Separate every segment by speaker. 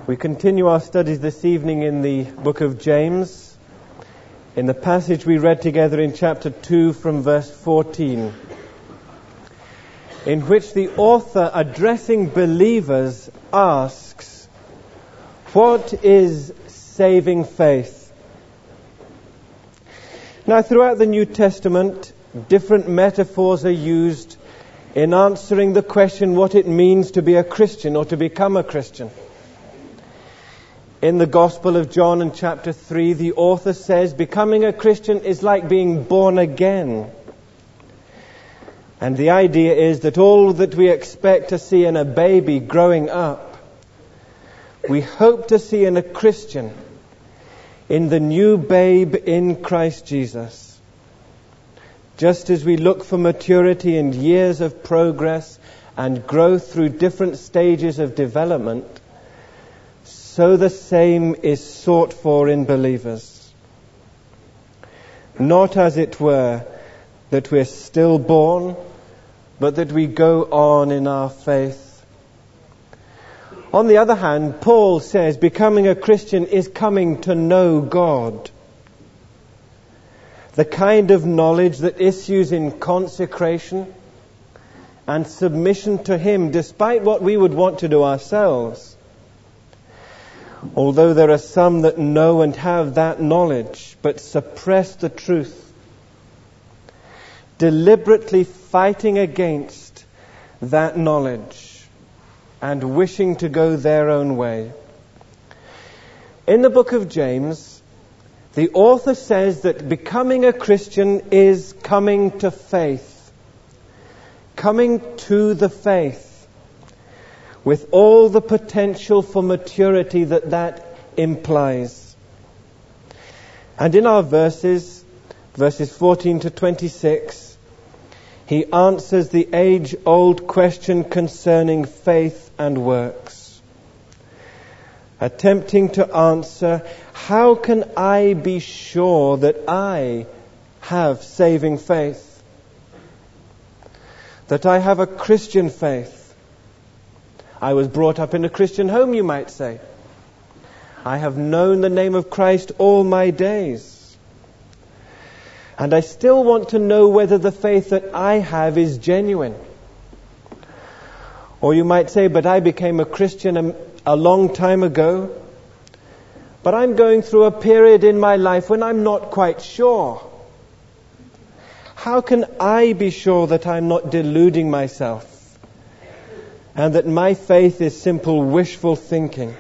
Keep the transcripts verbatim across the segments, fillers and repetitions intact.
Speaker 1: We continue our studies this evening in the book of James, in the passage we read together in chapter two from verse fourteen, in which the author, addressing believers, asks, "What is saving faith?" Now, throughout the New Testament, different metaphors are used in answering the question what it means to be a Christian or to become a Christian. In the Gospel of John in chapter three, the author says becoming a Christian is like being born again. And the idea is that all that we expect to see in a baby growing up, we hope to see in a Christian, in the new babe in Christ Jesus. Just as we look for maturity and years of progress and growth through different stages of development, so the same is sought for in believers. Not, as it were, that we're stillborn, but that we go on in our faith. On the other hand, Paul says becoming a Christian is coming to know God. The kind of knowledge that issues in consecration and submission to Him, despite what we would want to do ourselves. Although there are some that know and have that knowledge, but suppress the truth, deliberately fighting against that knowledge and wishing to go their own way. In the book of James, the author says that becoming a Christian is coming to faith, coming to the faith, with all the potential for maturity that that implies. And in our verses, verses fourteen to twenty-six, he answers the age-old question concerning faith and works, attempting to answer, how can I be sure that I have saving faith? That I have a Christian faith? I was brought up in a Christian home, you might say. I have known the name of Christ all my days. And I still want to know whether the faith that I have is genuine. Or you might say, but I became a Christian a, a long time ago. But I'm going through a period in my life when I'm not quite sure. How can I be sure that I'm not deluding myself? And that my faith is simple wishful thinking?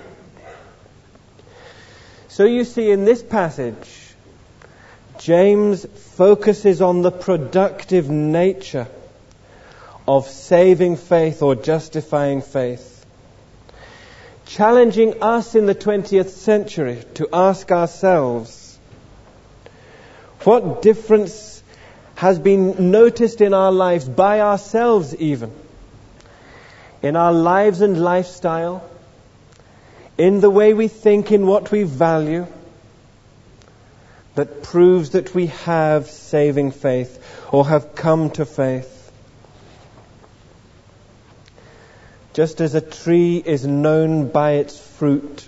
Speaker 1: So you see, in this passage, James focuses on the productive nature of saving faith or justifying faith, challenging us in the twentieth century to ask ourselves, what difference has been noticed in our lives, by ourselves even, in our lives and lifestyle, in the way we think, in what we value, that proves that we have saving faith or have come to faith. Just as a tree is known by its fruit,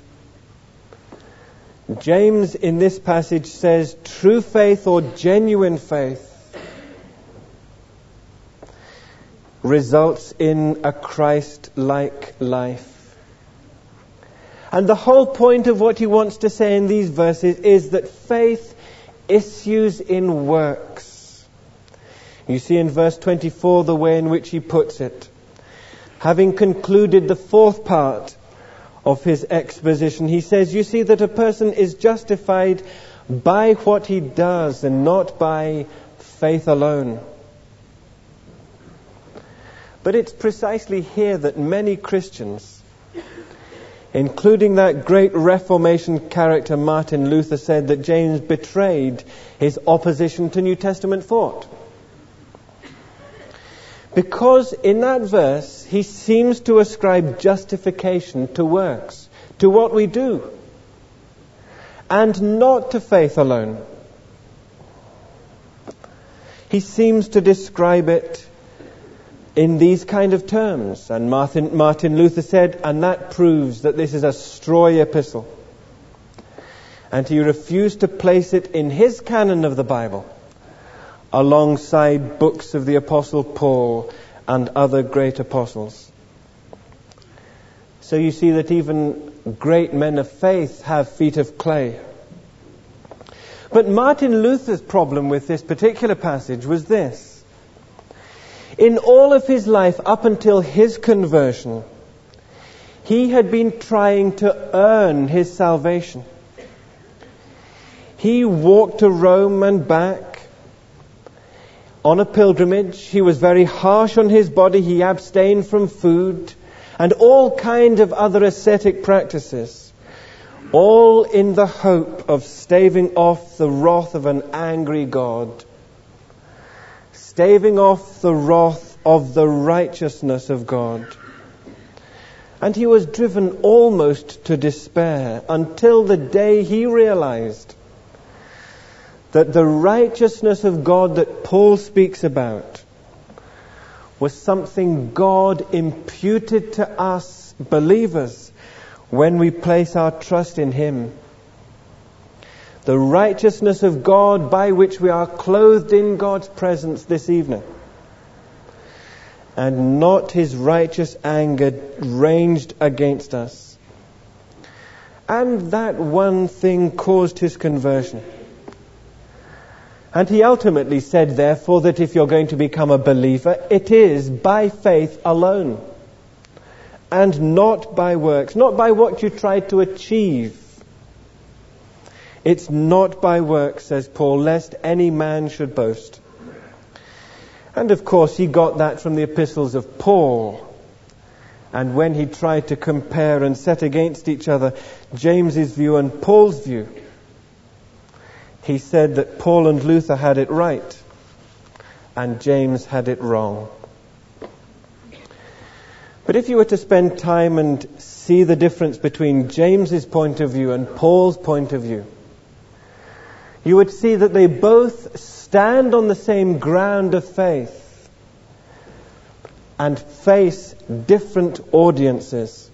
Speaker 1: James in this passage says true faith or genuine faith results in a Christ-like life. And the whole point of what he wants to say in these verses is that faith issues in works. You see in verse twenty-four the way in which he puts it. Having concluded the fourth part of his exposition, he says, you see that a person is justified by what he does and not by faith alone. But it's precisely here that many Christians, including that great Reformation character Martin Luther, said that James betrayed his opposition to New Testament thought. Because in that verse, he seems to ascribe justification to works, to what we do, and not to faith alone. He seems to describe it in these kind of terms. And Martin, Martin Luther said, and that proves that this is a straw epistle. And he refused to place it in his canon of the Bible alongside books of the Apostle Paul and other great apostles. So you see that even great men of faith have feet of clay. But Martin Luther's problem with this particular passage was this. In all of his life up until his conversion, he had been trying to earn his salvation. He walked to Rome and back on a pilgrimage. He was very harsh on his body. He abstained from food and all kind of other ascetic practices, all in the hope of staving off the wrath of an angry God, staving off the wrath of the righteousness of God. And he was driven almost to despair until the day he realized that the righteousness of God that Paul speaks about was something God imputed to us believers when we place our trust in Him. The righteousness of God by which we are clothed in God's presence this evening. And not His righteous anger raged against us. And that one thing caused his conversion. And he ultimately said, therefore, that if you're going to become a believer, it is by faith alone. And not by works, not by what you tried to achieve. It's not by works, says Paul, lest any man should boast. And of course, he got that from the epistles of Paul. And when he tried to compare and set against each other James's view and Paul's view, he said that Paul and Luther had it right, and James had it wrong. But if you were to spend time and see the difference between James's point of view and Paul's point of view, you would see that they both stand on the same ground of faith and face different audiences.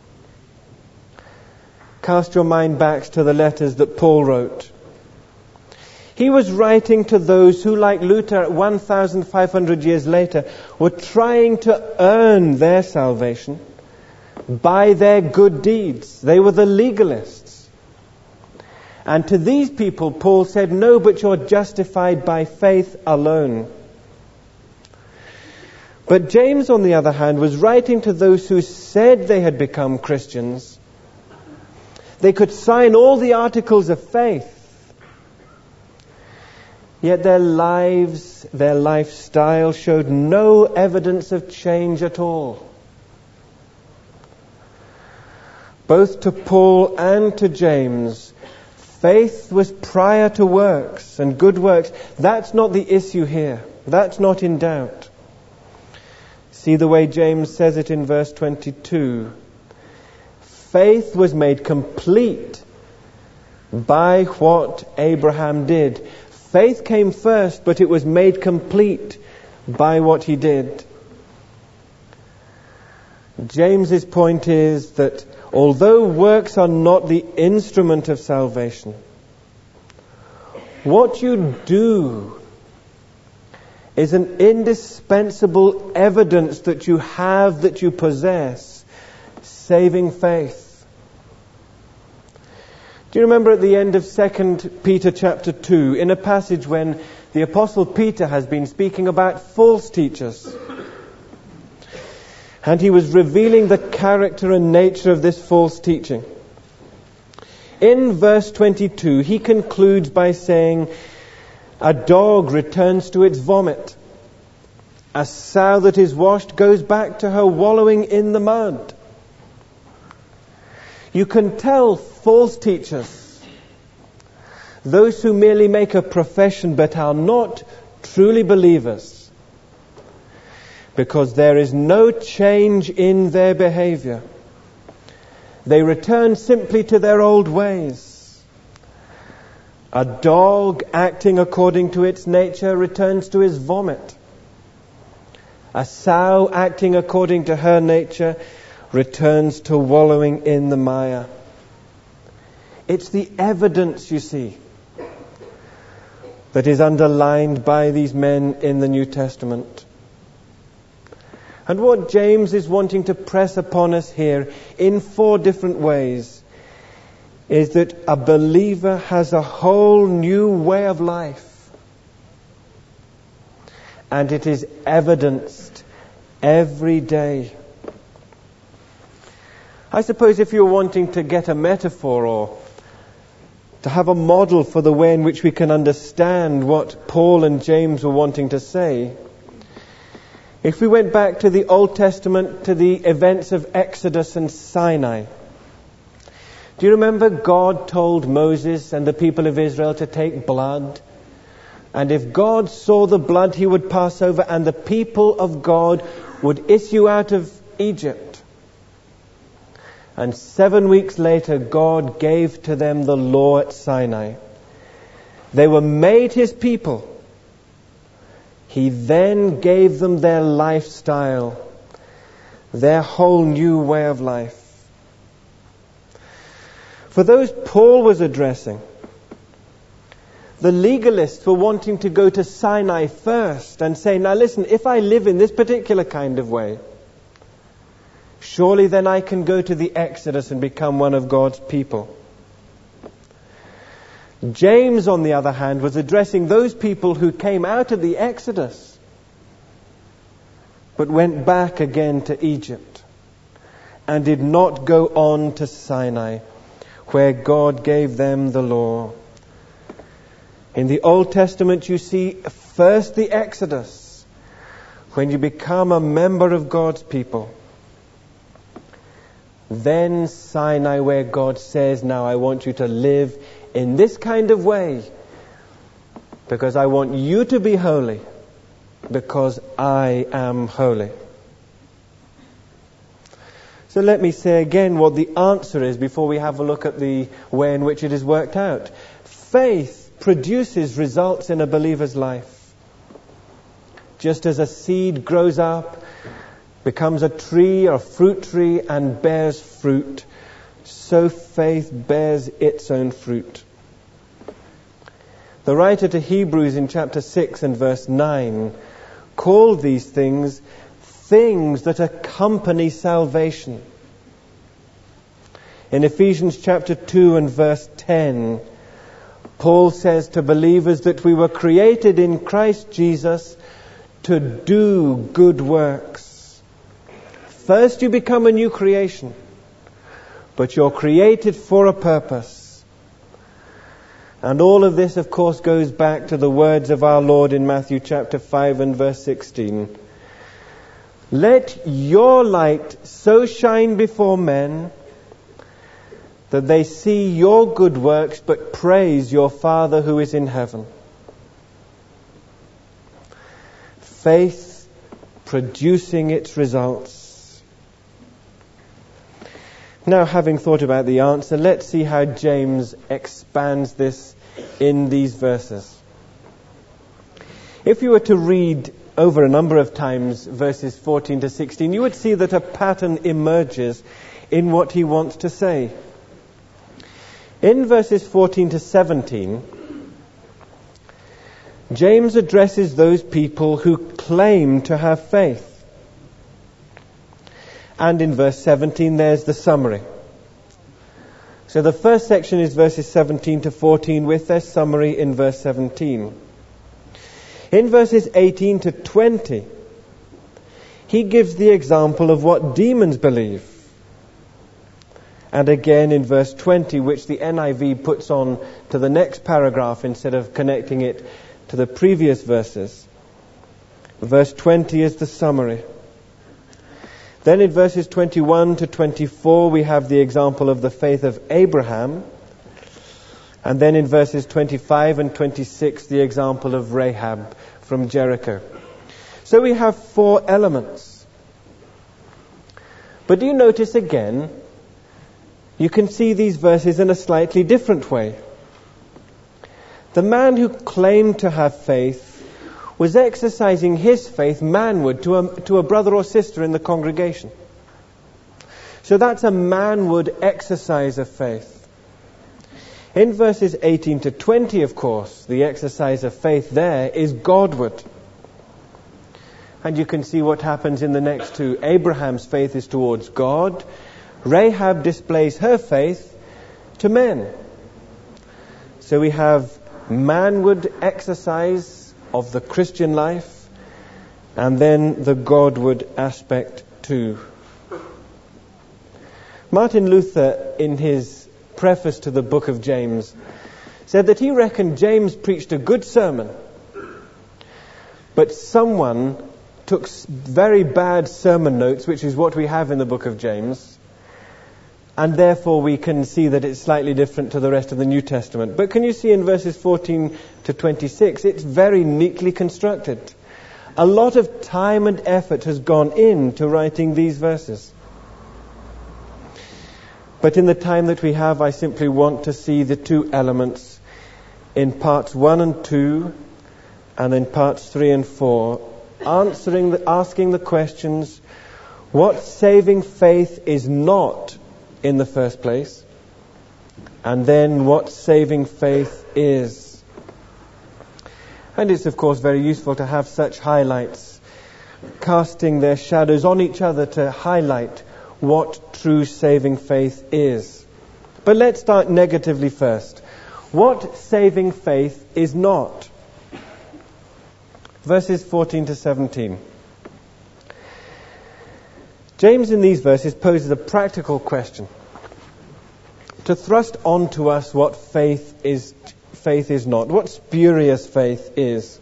Speaker 1: Cast your mind back to the letters that Paul wrote. He was writing to those who, like Luther one thousand five hundred years later, were trying to earn their salvation by their good deeds. They were the legalists. And to these people, Paul said, no, but you're justified by faith alone. But James, on the other hand, was writing to those who said they had become Christians. They could sign all the articles of faith. Yet their lives, their lifestyle showed no evidence of change at all. Both to Paul and to James, faith was prior to works and good works. That's not the issue here. That's not in doubt. See the way James says it in verse twenty-two. Faith was made complete by what Abraham did. Faith came first, but it was made complete by what he did. James's point is that although works are not the instrument of salvation, what you do is an indispensable evidence that you have, that you possess, saving faith. Do you remember at the end of Second Peter chapter two, in a passage when the Apostle Peter has been speaking about false teachers? And he was revealing the character and nature of this false teaching. In verse twenty-two, he concludes by saying, a dog returns to its vomit. A sow that is washed goes back to her wallowing in the mud. You can tell false teachers, those who merely make a profession but are not truly believers, because there is no change in their behavior. They return simply to their old ways. A dog acting according to its nature returns to his vomit. A sow acting according to her nature returns to wallowing in the mire. It's the evidence, you see, that is underlined by these men in the New Testament. And what James is wanting to press upon us here in four different ways is that a believer has a whole new way of life. And it is evidenced every day. I suppose if you're wanting to get a metaphor or to have a model for the way in which we can understand what Paul and James were wanting to say, if we went back to the Old Testament, to the events of Exodus and Sinai, do you remember God told Moses and the people of Israel to take blood? And if God saw the blood, he would pass over, and the people of God would issue out of Egypt. And seven weeks later, God gave to them the law at Sinai. They were made his people. He then gave them their lifestyle, their whole new way of life. For those Paul was addressing, the legalists were wanting to go to Sinai first and say, now listen, if I live in this particular kind of way, surely then I can go to the Exodus and become one of God's people. James, on the other hand, was addressing those people who came out of the Exodus but went back again to Egypt and did not go on to Sinai, where God gave them the law. In the Old Testament, you see first the Exodus, when you become a member of God's people. Then Sinai, where God says, now I want you to live in this kind of way, because I want you to be holy, because I am holy. So let me say again what the answer is before we have a look at the way in which it is worked out. Faith produces results in a believer's life. Just as a seed grows up, becomes a tree or fruit tree and bears fruit, so faith bears its own fruit. The writer to Hebrews in chapter six and verse nine called these things things that accompany salvation. In Ephesians chapter two and verse ten, Paul says to believers that we were created in Christ Jesus to do good works. First you become a new creation, but you're created for a purpose. And all of this, of course, goes back to the words of our Lord in Matthew chapter five and verse sixteen. Let your light so shine before men that they see your good works but praise your Father who is in heaven. Faith producing its results. Now, having thought about the answer, let's see how James expands this in these verses. If you were to read over a number of times verses fourteen to sixteen, you would see that a pattern emerges in what he wants to say. In verses fourteen to seventeen, James addresses those people who claim to have faith. And in verse seventeen, there's the summary. So the first section is verses seventeen to fourteen with their summary in verse seventeen. In verses eighteen to twenty, he gives the example of what demons believe. And again in verse twenty, which the N I V puts on to the next paragraph instead of connecting it to the previous verses. Verse twenty is the summary. Then in verses twenty-one to twenty-four, we have the example of the faith of Abraham. And then in verses twenty-five and twenty-six, the example of Rahab from Jericho. So we have four elements. But do you notice again, you can see these verses in a slightly different way. The man who claimed to have faith was exercising his faith manward to a, to a brother or sister in the congregation. So that's a manward exercise of faith. In verses eighteen to twenty, of course, the exercise of faith there is Godward. And you can see what happens in the next two. Abraham's faith is towards God. Rahab displays her faith to men. So we have manward exercise of the Christian life, and then the Godward aspect too. Martin Luther, in his preface to the book of James, said that he reckoned James preached a good sermon, but someone took very bad sermon notes, which is what we have in the book of James, and therefore we can see that it's slightly different to the rest of the New Testament. But can you see in verses fourteen to twenty-six, it's very neatly constructed. A lot of time and effort has gone into writing these verses. But in the time that we have, I simply want to see the two elements in parts one and two, and in parts three and four, answering the, asking the questions, what saving faith is not in the first place, and then what saving faith is. And it's of course very useful to have such highlights, casting their shadows on each other to highlight what true saving faith is. But let's start negatively first. What saving faith is not? Verses fourteen to seventeen. James in these verses poses a practical question to thrust onto us what faith is faith is not, what spurious faith is.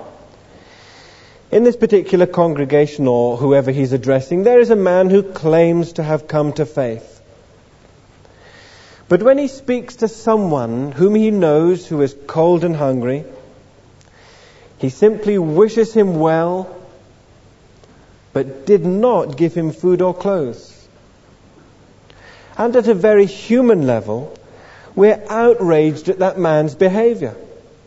Speaker 1: In this particular congregation, or whoever he's addressing, there is a man who claims to have come to faith. But when he speaks to someone whom he knows who is cold and hungry, he simply wishes him well, but did not give him food or clothes. And at a very human level, we're outraged at that man's behavior.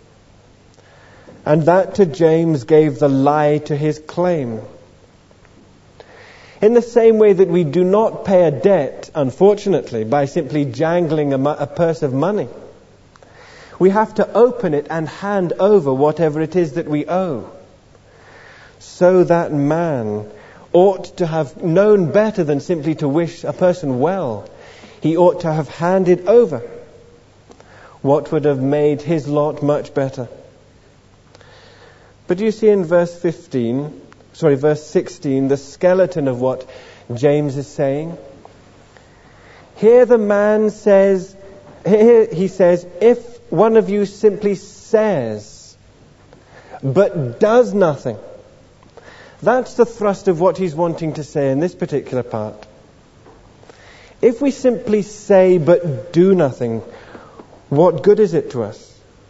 Speaker 1: And that to James gave the lie to his claim. In the same way that we do not pay a debt, unfortunately, by simply jangling a, a purse of money. We have to open it and hand over whatever it is that we owe. So that man ought to have known better than simply to wish a person well. He ought to have handed over what would have made his lot much better. But you see in verse fifteen, sorry, verse sixteen, the skeleton of what James is saying. Here the man says, here he says, if one of you simply says, but does nothing. That's the thrust of what he's wanting to say in this particular part. If we simply say but do nothing, what good is it to us?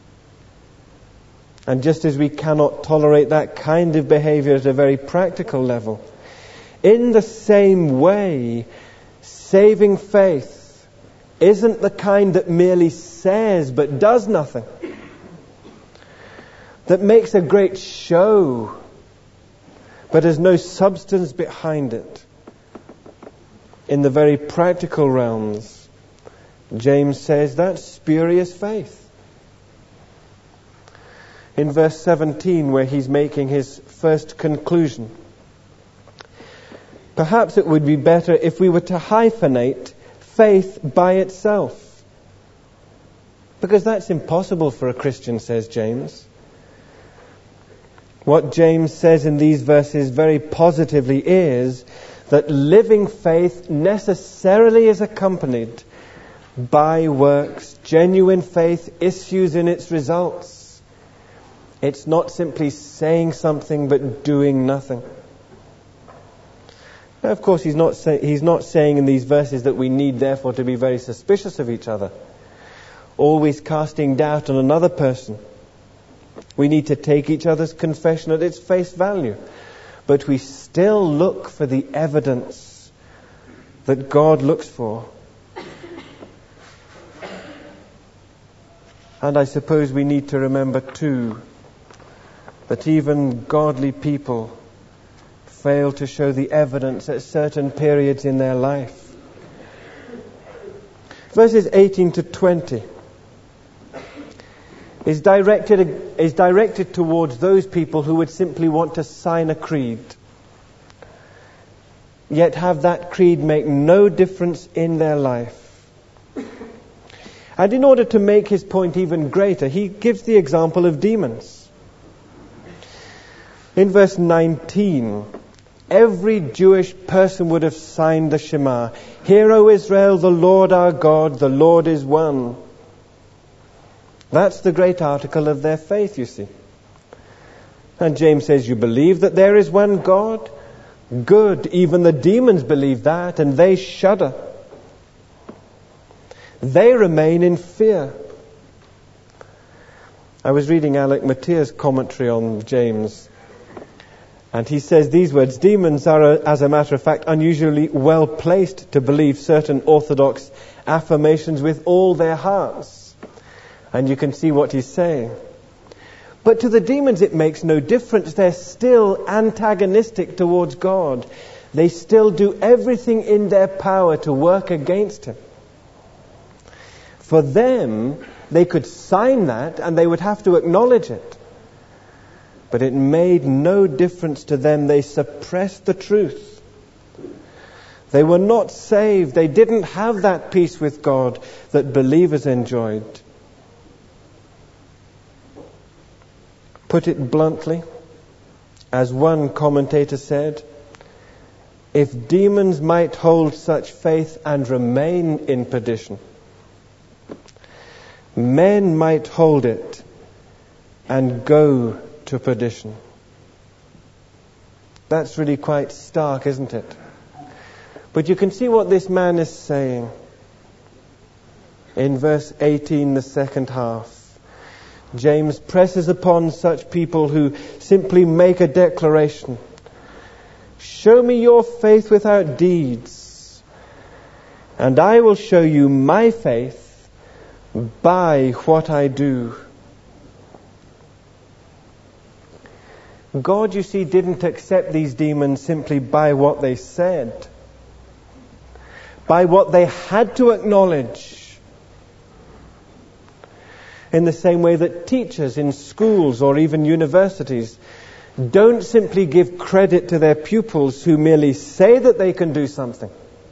Speaker 1: And just as we cannot tolerate that kind of behavior at a very practical level, in the same way, saving faith isn't the kind that merely says but does nothing, that makes a great show but has no substance behind it. In the very practical realms, James says that's spurious faith. In verse seventeen, where he's making his first conclusion, perhaps it would be better if we were to hyphenate faith by itself. Because that's impossible for a Christian, says James. What James says in these verses very positively is that living faith necessarily is accompanied by works. Genuine faith issues in its results. It's not simply saying something but doing nothing. Now, of course, he's not, say, he's not saying in these verses that we need therefore to be very suspicious of each other, always casting doubt on another person. We need to take each other's confession at its face value. But we still look for the evidence that God looks for. And I suppose we need to remember too that even godly people fail to show the evidence at certain periods in their life. Verses eighteen to twenty is directed, is directed towards those people who would simply want to sign a creed, yet have that creed make no difference in their life. And in order to make his point even greater, he gives the example of demons. In verse nineteen, every Jewish person would have signed the Shema. Hear, O Israel, the Lord our God, the Lord is one. That's the great article of their faith, you see. And James says, you believe that there is one God? Good. Even the demons believe that, and they shudder. They remain in fear. I was reading Alec Mateer's commentary on James, and he says these words: demons are, as a matter of fact, unusually well placed to believe certain orthodox affirmations with all their hearts. And you can see what he's saying. But to the demons it makes no difference. They're still antagonistic towards God. They still do everything in their power to work against Him. For them, they could sign that and they would have to acknowledge it. But it made no difference to them. They suppressed the truth. They were not saved. They didn't have that peace with God that believers enjoyed. Put it bluntly, as one commentator said, if demons might hold such faith and remain in perdition, men might hold it and go to perdition. That's really quite stark, isn't it? But you can see what this man is saying in verse eighteen, the second half. James presses upon such people who simply make a declaration. Show me your faith without deeds, and I will show you my faith by what I do. God, you see, didn't accept these demons simply by what they said, by what they had to acknowledge. In the same way that teachers in schools or even universities don't simply give credit to their pupils who merely say that they can do something.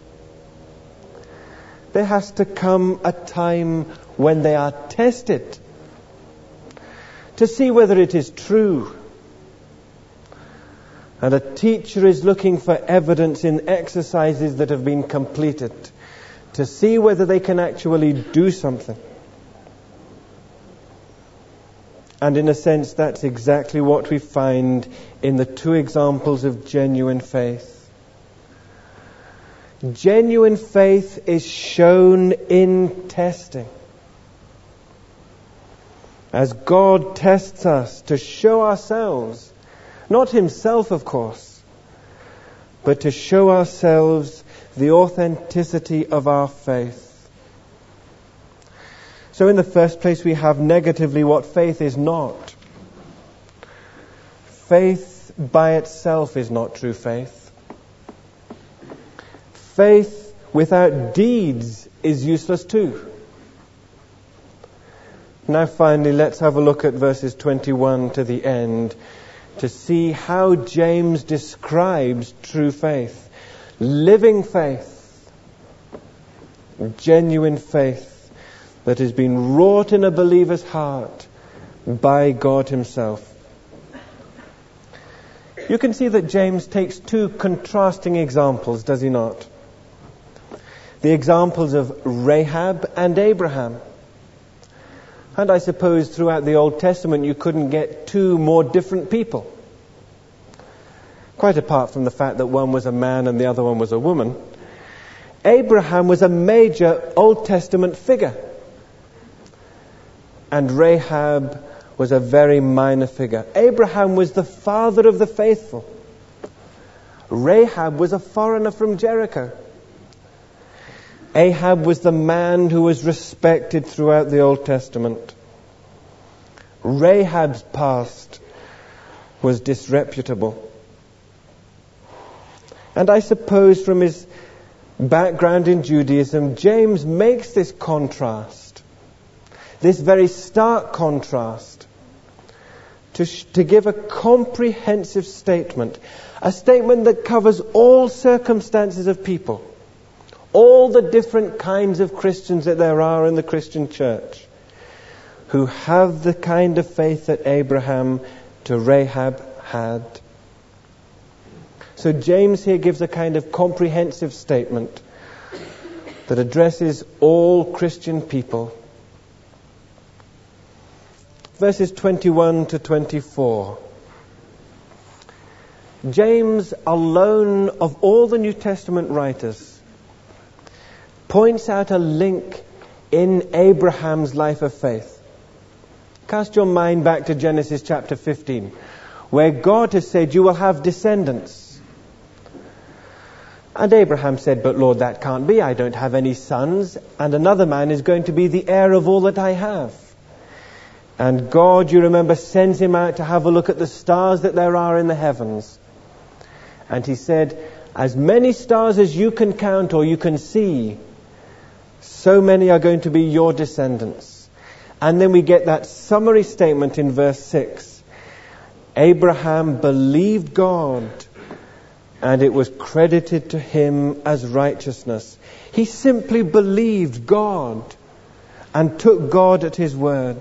Speaker 1: There has to come a time when they are tested to see whether it is true. And a teacher is looking for evidence in exercises that have been completed to see whether they can actually do something. And in a sense, that's exactly what we find in the two examples of genuine faith. Genuine faith is shown in testing. As God tests us to show ourselves, not Himself, of course, but to show ourselves the authenticity of our faith. So in the first place, we have negatively what faith is not. Faith by itself is not true faith. Faith without deeds is useless too. Now finally, let's have a look at verses twenty-one to the end to see how James describes true faith. Living faith. Genuine faith that has been wrought in a believer's heart by God Himself. You can see that James takes two contrasting examples, does he not? The examples of Rahab and Abraham. And I suppose throughout the Old Testament you couldn't get two more different people. Quite apart from the fact that one was a man and the other one was a woman. Abraham was a major Old Testament figure. And Rahab was a very minor figure. Abraham was the father of the faithful. Rahab was a foreigner from Jericho. Ahab was the man who was respected throughout the Old Testament. Rahab's past was disreputable. And I suppose from his background in Judaism, James makes this contrast, this very stark contrast, to, sh- to give a comprehensive statement, a statement that covers all circumstances of people, all the different kinds of Christians that there are in the Christian church, who have the kind of faith that Abraham to Rahab had. So James here gives a kind of comprehensive statement that addresses all Christian people. Verses twenty-one to twenty-four. James, alone of all the New Testament writers, points out a link in Abraham's life of faith. Cast your mind back to Genesis chapter fifteen, where God has said, "You will have descendants." And Abraham said, "But Lord, that can't be. I don't have any sons, and another man is going to be the heir of all that I have." And God, you remember, sends him out to have a look at the stars that there are in the heavens. And he said, "As many stars as you can count or you can see, so many are going to be your descendants." And then we get that summary statement in verse six. Abraham believed God, and it was credited to him as righteousness. He simply believed God and took God at his word.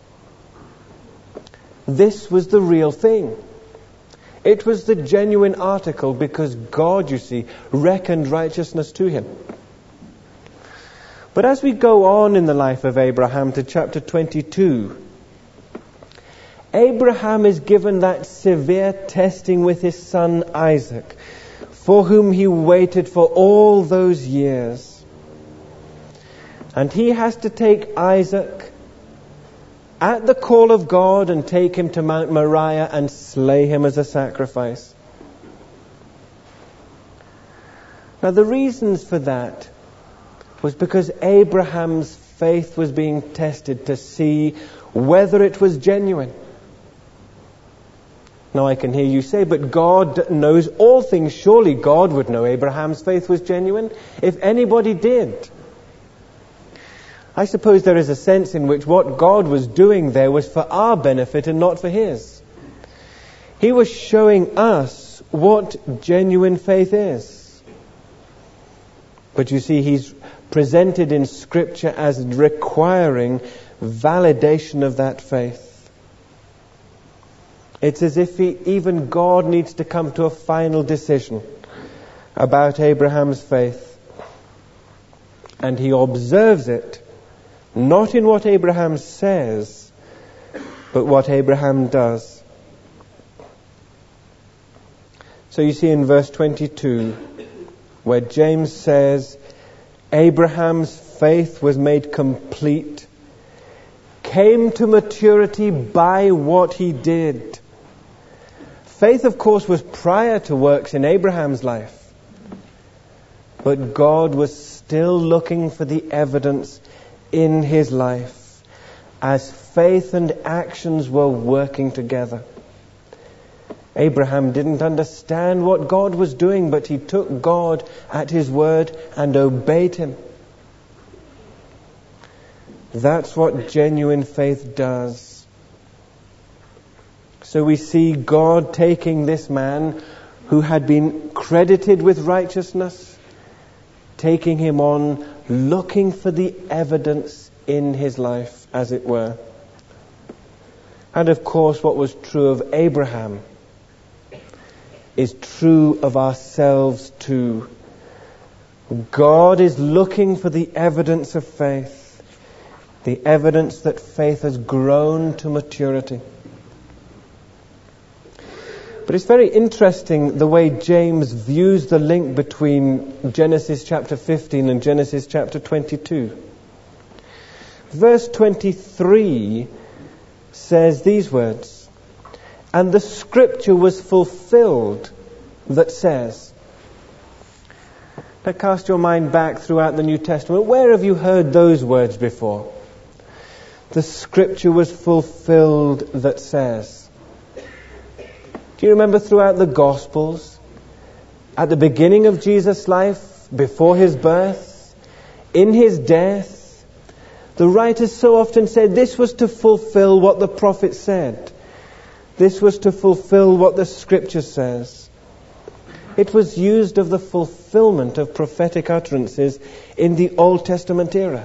Speaker 1: This was the real thing. It was the genuine article, because God, you see, reckoned righteousness to him. But as we go on in the life of Abraham to chapter twenty-two, Abraham is given that severe testing with his son Isaac, for whom he waited for all those years. And he has to take Isaac at the call of God and take him to Mount Moriah and slay him as a sacrifice. Now the reasons for that was because Abraham's faith was being tested to see whether it was genuine. Now I can hear you say, "But God knows all things. Surely God would know Abraham's faith was genuine if anybody did." I suppose there is a sense in which what God was doing there was for our benefit and not for his. He was showing us what genuine faith is. But you see, he's presented in Scripture as requiring validation of that faith. It's as if he, even God needs to come to a final decision about Abraham's faith. And he observes it, not in what Abraham says, but what Abraham does. So you see in verse twenty-two, where James says, Abraham's faith was made complete, came to maturity by what he did. Faith, of course, was prior to works in Abraham's life. But God was still looking for the evidence in his life as faith and actions were working together. Abraham didn't understand what God was doing, but he took God at his word and obeyed him. That's what genuine faith does. So we see God taking this man who had been credited with righteousness, taking him on, looking for the evidence in his life, as it were. And of course, what was true of Abraham is true of ourselves too. God is looking for the evidence of faith, the evidence that faith has grown to maturity. But it's very interesting the way James views the link between Genesis chapter fifteen and Genesis chapter twenty-two. Verse twenty-three says these words, "And the scripture was fulfilled that says." Now cast your mind back throughout the New Testament. Where have you heard those words before? The scripture was fulfilled that says. Do you remember throughout the Gospels, at the beginning of Jesus' life, before his birth, in his death, the writers so often said this was to fulfill what the prophet said. This was to fulfill what the Scripture says. It was used of the fulfillment of prophetic utterances in the Old Testament era.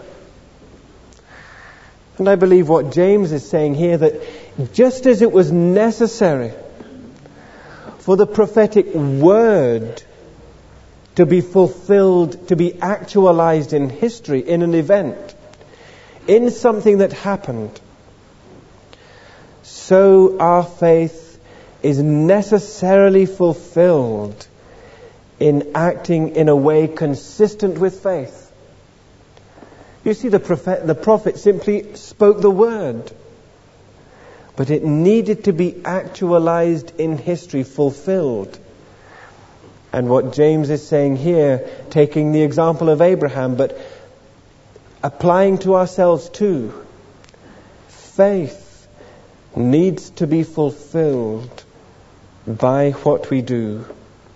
Speaker 1: And I believe what James is saying here, that just as it was necessary for the prophetic word to be fulfilled, to be actualized in history, in an event, in something that happened, so our faith is necessarily fulfilled in acting in a way consistent with faith. You see, the prophet, the prophet simply spoke the word, but it needed to be actualized in history, fulfilled. And what James is saying here, taking the example of Abraham, but applying to ourselves too, faith needs to be fulfilled by what we do.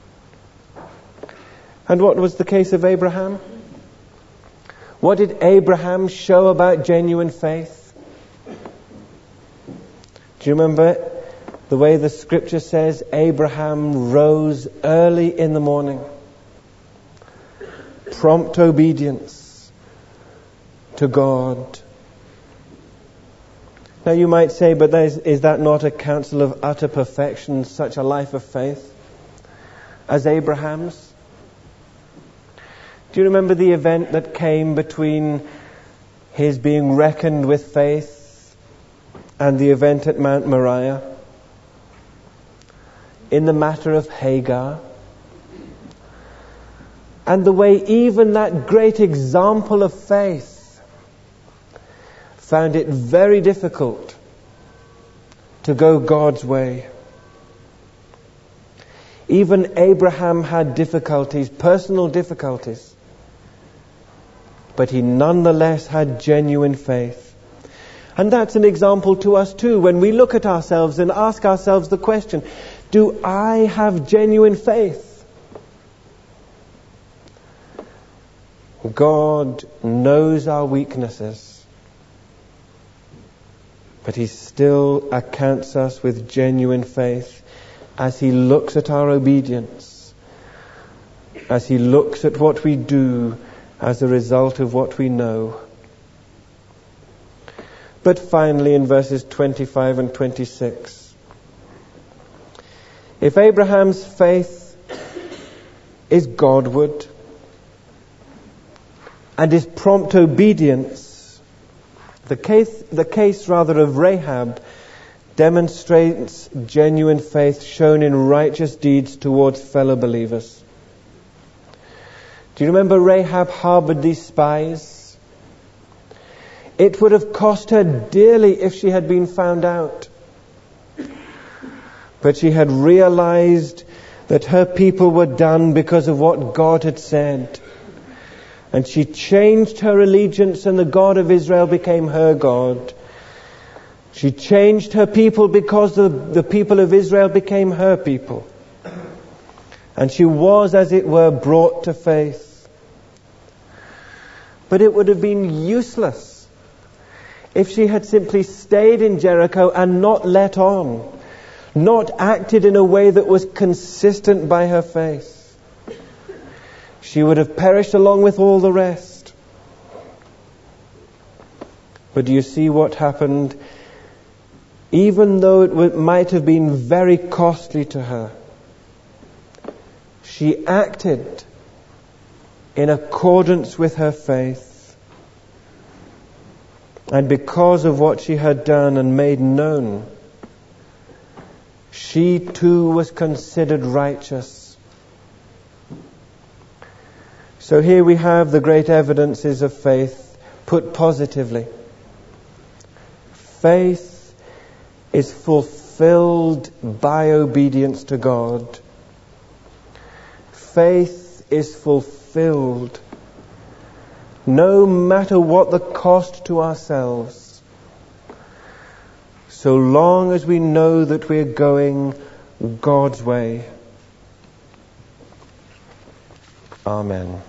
Speaker 1: And what was the case of Abraham? What did Abraham show about genuine faith? Do you remember the way the Scripture says Abraham rose early in the morning? Prompt obedience to God. Now you might say, but is, is that not a counsel of utter perfection, such a life of faith as Abraham's? Do you remember the event that came between his being reckoned with faith and the event at Mount Moriah? In the matter of Hagar. And the way even that great example of faith found it very difficult to go God's way. Even Abraham had difficulties, personal difficulties. But he nonetheless had genuine faith. And that's an example to us too, when we look at ourselves and ask ourselves the question, do I have genuine faith? God knows our weaknesses, but He still accounts us with genuine faith as He looks at our obedience, as He looks at what we do as a result of what we know. But finally, in verses twenty-five and twenty-six, if Abraham's faith is Godward and his prompt obedience, the case, the case rather of Rahab demonstrates genuine faith shown in righteous deeds towards fellow believers. Do you remember Rahab harbored these spies? It would have cost her dearly if she had been found out. But she had realized that her people were done because of what God had said. And she changed her allegiance, and the God of Israel became her God. She changed her people because the, the people of Israel became her people. And she was, as it were, brought to faith. But it would have been useless if she had simply stayed in Jericho and not let on, not acted in a way that was consistent by her faith. She would have perished along with all the rest. But do you see what happened? Even though it w- might have been very costly to her, she acted in accordance with her faith. And because of what she had done and made known, she too was considered righteous. So here we have the great evidences of faith put positively. Faith is fulfilled by obedience to God. Faith is fulfilled no matter what the cost to ourselves, so long as we know that we're going God's way. Amen.